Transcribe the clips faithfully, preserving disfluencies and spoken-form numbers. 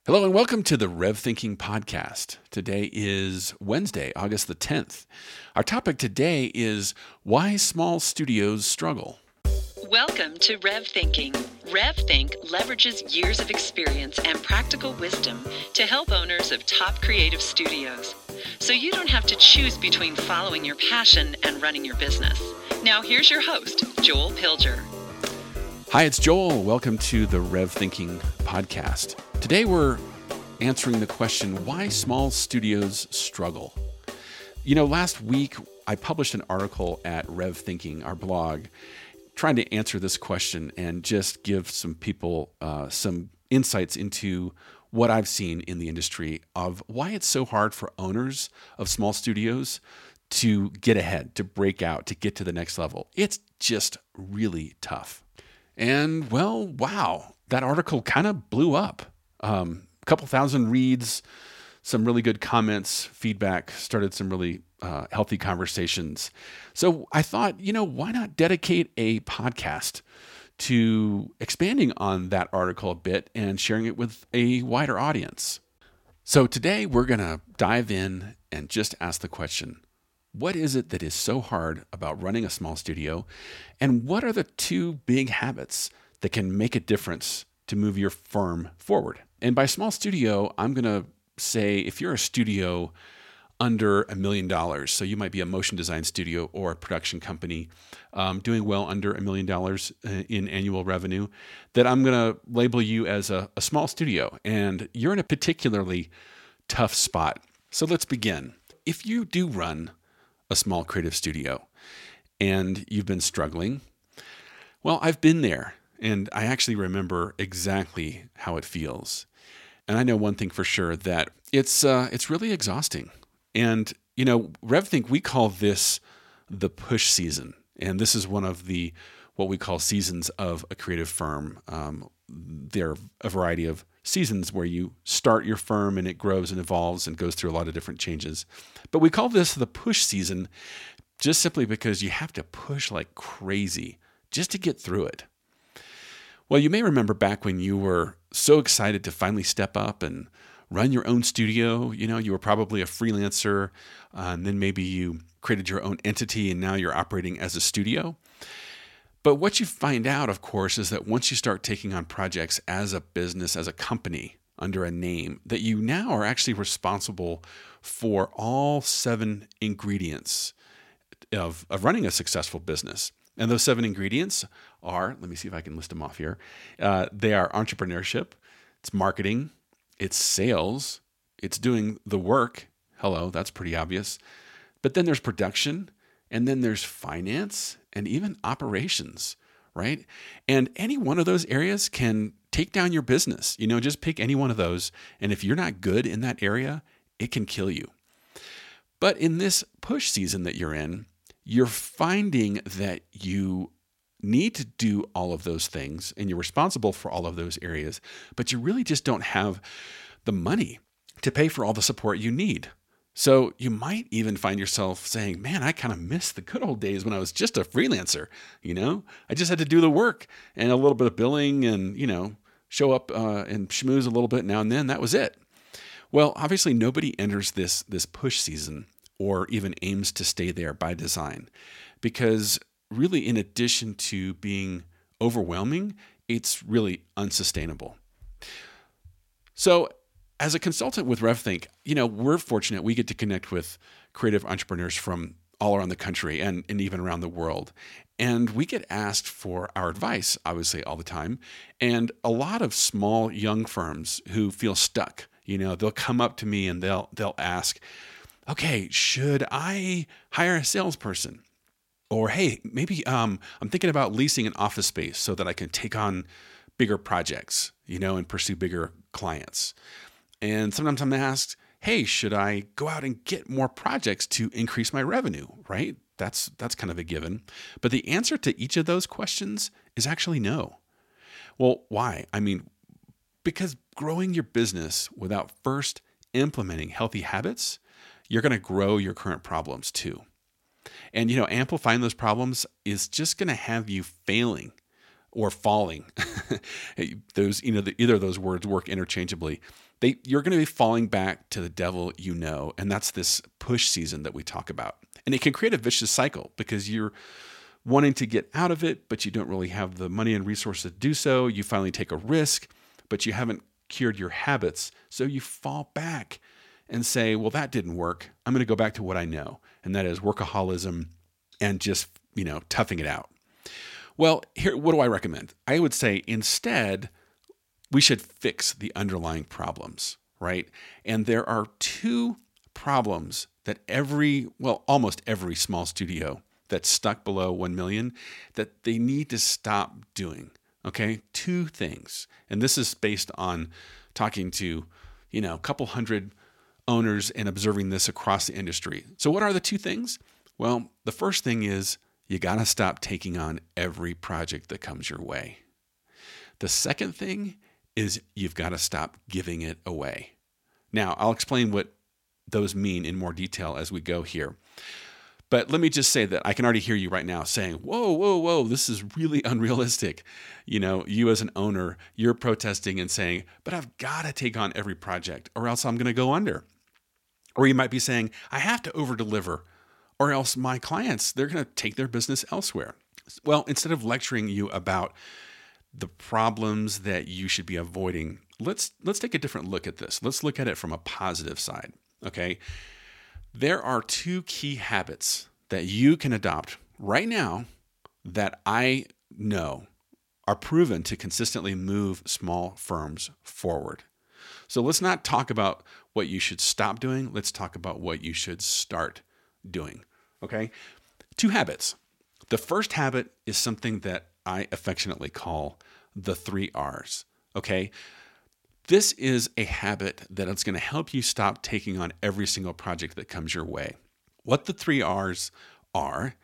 Hello and welcome to the Rev Thinking Podcast. Today is Wednesday, August the tenth. Our topic today is why small studios struggle. Welcome to Rev Thinking. RevThink leverages years of experience and practical wisdom to help owners of top creative studios, so you don't have to choose between following your passion and running your business. Now here's your host, Joel Pilger. Hi, it's Joel. Welcome to the Rev Thinking Podcast. Today we're answering the question, why small studios struggle. You know, last week I published an article at Rev Thinking, our blog, trying to answer this question and just give some people uh, some insights into what I've seen in the industry of why it's so hard for owners of small studios to get ahead, to break out, to get to the next level. It's just really tough. And well, wow, that article kind of blew up. Um, a couple thousand reads, some really good comments, feedback, started some really uh, healthy conversations. So I thought, you know, why not dedicate a podcast to expanding on that article a bit and sharing it with a wider audience? So today we're going to dive in and just ask the question, what is it that is so hard about running a small studio? And what are the two big habits that can make a difference to move your firm forward? And by small studio, I'm going to say if you're a studio under a million dollars, so you might be a motion design studio or a production company um, doing well under a million dollars in annual revenue, that I'm going to label you as a, a small studio. And you're in a particularly tough spot. So let's begin. If you do run a small creative studio and you've been struggling, well, I've been there. And I actually remember exactly how it feels. And I know one thing for sure, that it's uh, it's really exhausting. And, you know, RevThink, we call this the push season. And this is one of the, what we call seasons of a creative firm. Um, there are a variety of seasons where you start your firm and it grows and evolves and goes through a lot of different changes. But we call this the push season just simply because you have to push like crazy just to get through it. Well, you may remember back when you were so excited to finally step up and run your own studio. You know, you were probably a freelancer, uh, and then maybe you created your own entity and now you're operating as a studio. But what you find out, of course, is that once you start taking on projects as a business, as a company, under a name, that you now are actually responsible for all seven ingredients of, of running a successful business. And those seven ingredients are, let me see if I can list them off here. Uh, they are entrepreneurship, it's marketing, it's sales, it's doing the work. Hello, that's pretty obvious. But then there's production, and then there's finance, and even operations, right? And any one of those areas can take down your business. You know, just pick any one of those. And if you're not good in that area, it can kill you. But in this push season that you're in, you're finding that you need to do all of those things and you're responsible for all of those areas, but you really just don't have the money to pay for all the support you need. So you might even find yourself saying, man, I kind of miss the good old days when I was just a freelancer. You know, I just had to do the work and a little bit of billing and, you know, show up uh, and schmooze a little bit now and then. That was it. Well, obviously nobody enters this, this push season or even aims to stay there by design, because really, in addition to being overwhelming, it's really unsustainable. So as a consultant with RevThink, you know, we're fortunate we get to connect with creative entrepreneurs from all around the country and, and even around the world. And we get asked for our advice, obviously, all the time. And a lot of small, young firms who feel stuck, you know, they'll come up to me and they'll they'll ask, okay, should I hire a salesperson? Or, hey, maybe um, I'm thinking about leasing an office space so that I can take on bigger projects, you know, and pursue bigger clients. And sometimes I'm asked, hey, should I go out and get more projects to increase my revenue, right? That's that's kind of a given. But the answer to each of those questions is actually no. Well, why? I mean, because growing your business without first implementing healthy habits, you're going to grow your current problems too. And, you know, amplifying those problems is just going to have you failing or falling. those, you know, the, either of those words work interchangeably. They, you're going to be falling back to the devil you know, and that's this push season that we talk about. And it can create a vicious cycle because you're wanting to get out of it, but you don't really have the money and resources to do so. You finally take a risk, but you haven't cured your habits, so you fall back and say, well, that didn't work. I'm going to go back to what I know, and that is workaholism and just, you know, toughing it out. Well, here, what do I recommend? I would say instead, we should fix the underlying problems, right? And there are two problems that every, well, almost every small studio that's stuck below one million, that they need to stop doing, okay? Two things. And this is based on talking to, you know, a couple hundred owners and observing this across the industry. So what are the two things? Well, the first thing is you got to stop taking on every project that comes your way. The second thing is you've got to stop giving it away. Now, I'll explain what those mean in more detail as we go here. But let me just say that I can already hear you right now saying, whoa, whoa, whoa, this is really unrealistic. You know, you as an owner, you're protesting and saying, but I've got to take on every project or else I'm going to go under. Or you might be saying, I have to over-deliver or else my clients, they're going to take their business elsewhere. Well, instead of lecturing you about the problems that you should be avoiding, let's let's take a different look at this. Let's look at it from a positive side, okay? There are two key habits that you can adopt right now that I know are proven to consistently move small firms forward. So let's not talk about what you should stop doing. Let's talk about what you should start doing, okay? Two habits. The first habit is something that I affectionately call the three R's, okay? This is a habit that is going to help you stop taking on every single project that comes your way. What the three R's are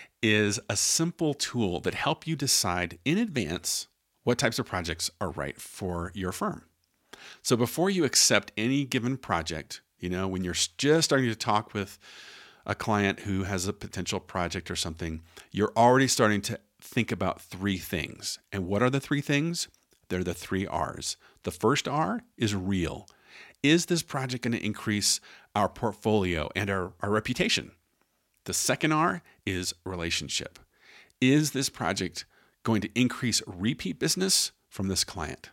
is a simple tool that help you decide in advance what types of projects are right for your firm. So before you accept any given project, you know, when you're just starting to talk with a client who has a potential project or something, you're already starting to think about three things. And what are the three things? They're the three R's. The first R is real. Is this project going to increase our portfolio and our, our reputation? The second R is relationship. Is this project going to increase repeat business from this client?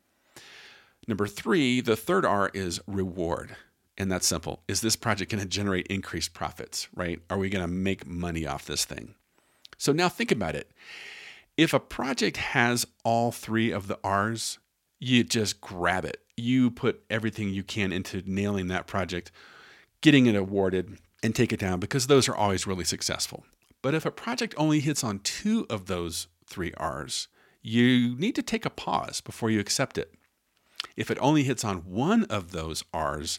Number three, the third R is reward. And that's simple. Is this project going to generate increased profits, right? Are we going to make money off this thing? So now think about it. If a project has all three of the R's, you just grab it. You put everything you can into nailing that project, getting it awarded, and take it down because those are always really successful. But if a project only hits on two of those three R's, you need to take a pause before you accept it. If it only hits on one of those R's,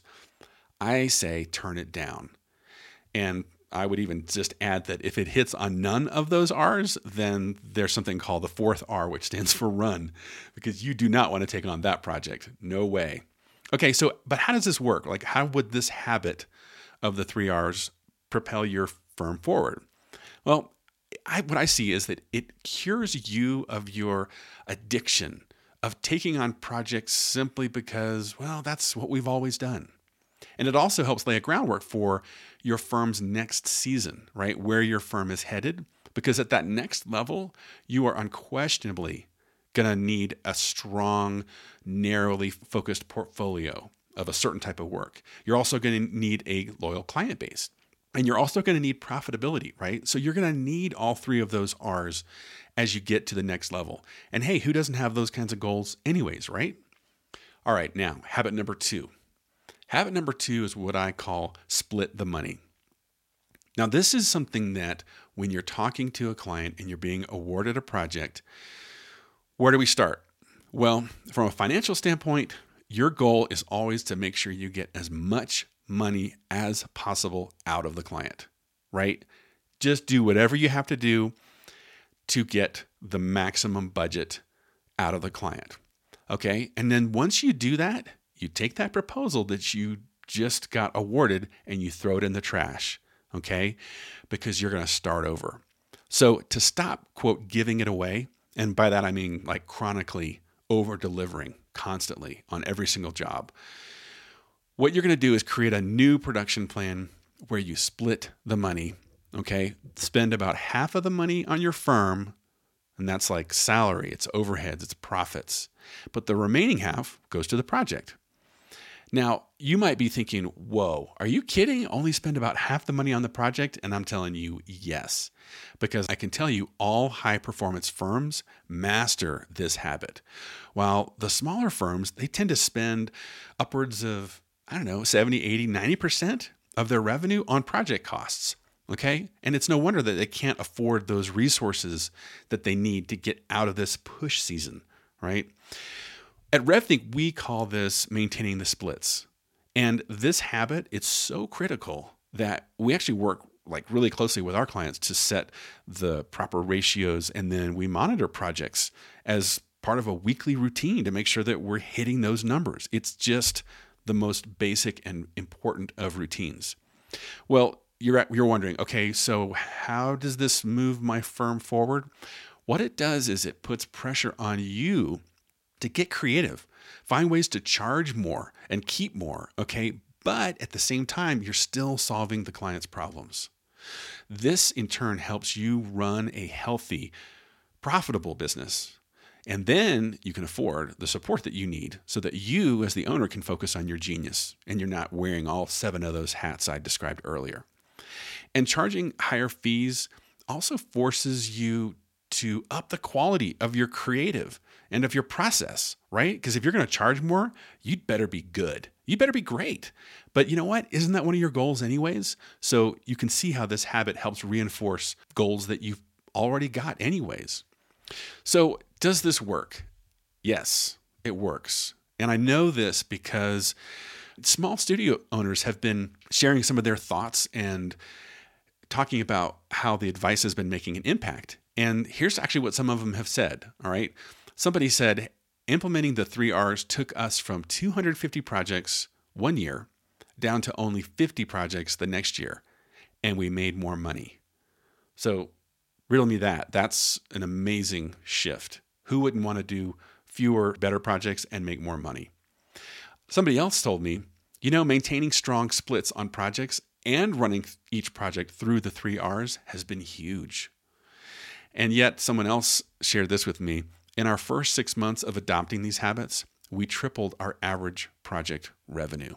I say turn it down. And I would even just add that if it hits on none of those R's, then there's something called the fourth R, which stands for run, because you do not want to take on that project. No way. Okay, so, but how does this work? Like, how would this habit of the three R's propel your firm forward? Well, I, what I see is that it cures you of your addiction of taking on projects simply because, well, that's what we've always done. And it also helps lay a groundwork for your firm's next season, right? Where your firm is headed. Because at that next level, you are unquestionably going to need a strong, narrowly focused portfolio of a certain type of work. You're also going to need a loyal client base. And you're also going to need profitability, right? So you're going to need all three of those R's as you get to the next level. And hey, who doesn't have those kinds of goals anyways, right? All right, now, habit number two. Habit number two is what I call split the money. Now, this is something that when you're talking to a client and you're being awarded a project, where do we start? Well, from a financial standpoint, your goal is always to make sure you get as much money as possible out of the client, right? Just do whatever you have to do to get the maximum budget out of the client, okay? And then once you do that, you take that proposal that you just got awarded and you throw it in the trash, okay? Because you're going to start over. So to stop, quote, giving it away, And by that, I mean like chronically over-delivering constantly on every single job. What you're going to do is create a new production plan where you split the money, okay? Spend about half of the money on your firm, and that's like salary, it's overheads, it's profits. But the remaining half goes to the project. Now, you might be thinking, whoa, are you kidding? Only spend about half the money on the project? And I'm telling you, yes, because I can tell you all high performance firms master this habit. While the smaller firms, they tend to spend upwards of, I don't know, seventy, eighty, ninety percent of their revenue on project costs. Okay. And it's no wonder that they can't afford those resources that they need to get out of this push season, right? At RevThink, we call this maintaining the splits. And this habit, it's so critical that we actually work like really closely with our clients to set the proper ratios. And then we monitor projects as part of a weekly routine to make sure that we're hitting those numbers. It's just the most basic and important of routines. Well, you're you're wondering, okay, so how does this move my firm forward? What it does is it puts pressure on you to get creative, find ways to charge more and keep more, okay? But at the same time, you're still solving the client's problems. This in turn helps you run a healthy, profitable business. And then you can afford the support that you need so that you as the owner can focus on your genius and you're not wearing all seven of those hats I described earlier. And charging higher fees also forces you to up the quality of your creative and of your process, right? Because if you're going to charge more, you'd better be good. You better be great. But you know what? Isn't that one of your goals anyways? So you can see how this habit helps reinforce goals that you've already got anyways. So does this work? Yes, it works. And I know this because small studio owners have been sharing some of their thoughts and talking about how the advice has been making an impact. And here's actually what some of them have said, all right? Somebody said, implementing the three R's took us from two hundred fifty projects one year down to only fifty projects the next year, and we made more money. So riddle me that. That's an amazing shift. Who wouldn't want to do fewer, better projects and make more money? Somebody else told me, you know, maintaining strong splits on projects and running each project through the three R's has been huge. And yet someone else shared this with me. In our first six months of adopting these habits, we tripled our average project revenue.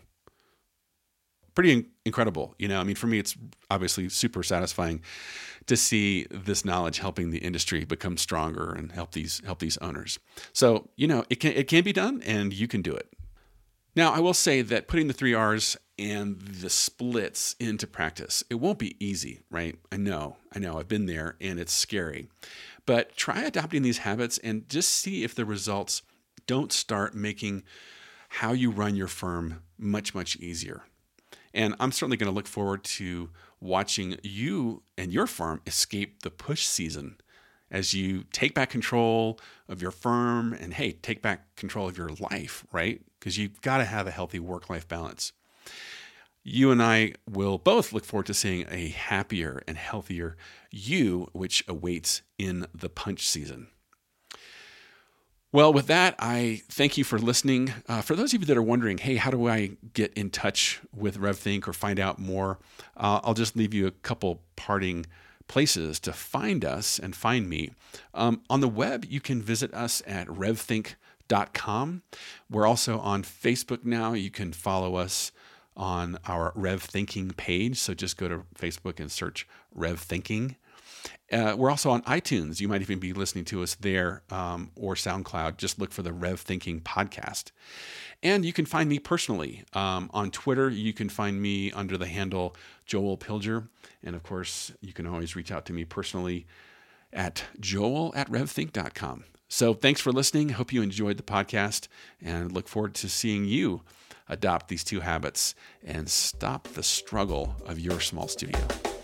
Pretty in- incredible. You know, I mean, for me, it's obviously super satisfying to see this knowledge helping the industry become stronger and help these help these owners. So, you know, it can it can be done and you can do it. Now, I will say that putting the three R's and the splits into practice, it won't be easy, right? I know, I know, I've been there and it's scary. But try adopting these habits and just see if the results don't start making how you run your firm much, much easier. And I'm certainly going to look forward to watching you and your firm escape the push season as you take back control of your firm and, hey, take back control of your life, right? Because you've got to have a healthy work-life balance. You and I will both look forward to seeing a happier and healthier you, which awaits in the punch season. Well, with that, I thank you for listening. Uh, for those of you that are wondering, hey, how do I get in touch with RevThink or find out more? Uh, I'll just leave you a couple parting places to find us and find me. Um, on the web, you can visit us at rev think dot com. We're also on Facebook now. You can follow us on our RevThinking page. So just go to Facebook and search RevThinking. Uh, we're also on iTunes. You might even be listening to us there um, or SoundCloud. Just look for the RevThinking podcast. And you can find me personally um, on Twitter. You can find me under the handle Joel Pilger. And of course, you can always reach out to me personally at joel at rev think dot com. So thanks for listening. Hope you enjoyed the podcast and look forward to seeing you adopt these two habits and stop the struggle of your small studio.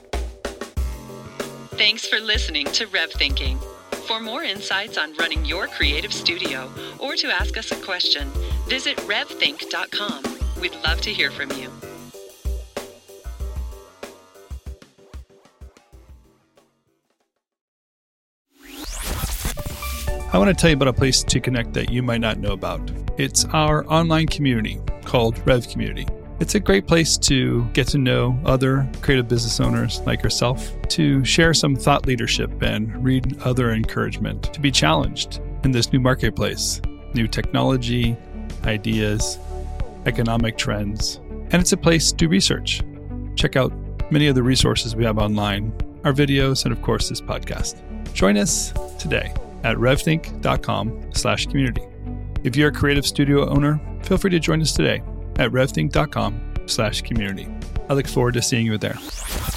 Thanks for listening to RevThinking. For more insights on running your creative studio or to ask us a question, visit rev think dot com. We'd love to hear from you. I want to tell you about a place to connect that you might not know about. It's our online community called Rev Community. It's a great place to get to know other creative business owners like yourself, to share some thought leadership and read other encouragement, to be challenged in this new marketplace, new technology, ideas, economic trends. And it's a place to research. Check out many of the resources we have online, our videos, and of course, this podcast. Join us today at revthink.com slash community. If you're a creative studio owner, feel free to join us today at revthink.com slash community. I look forward to seeing you there.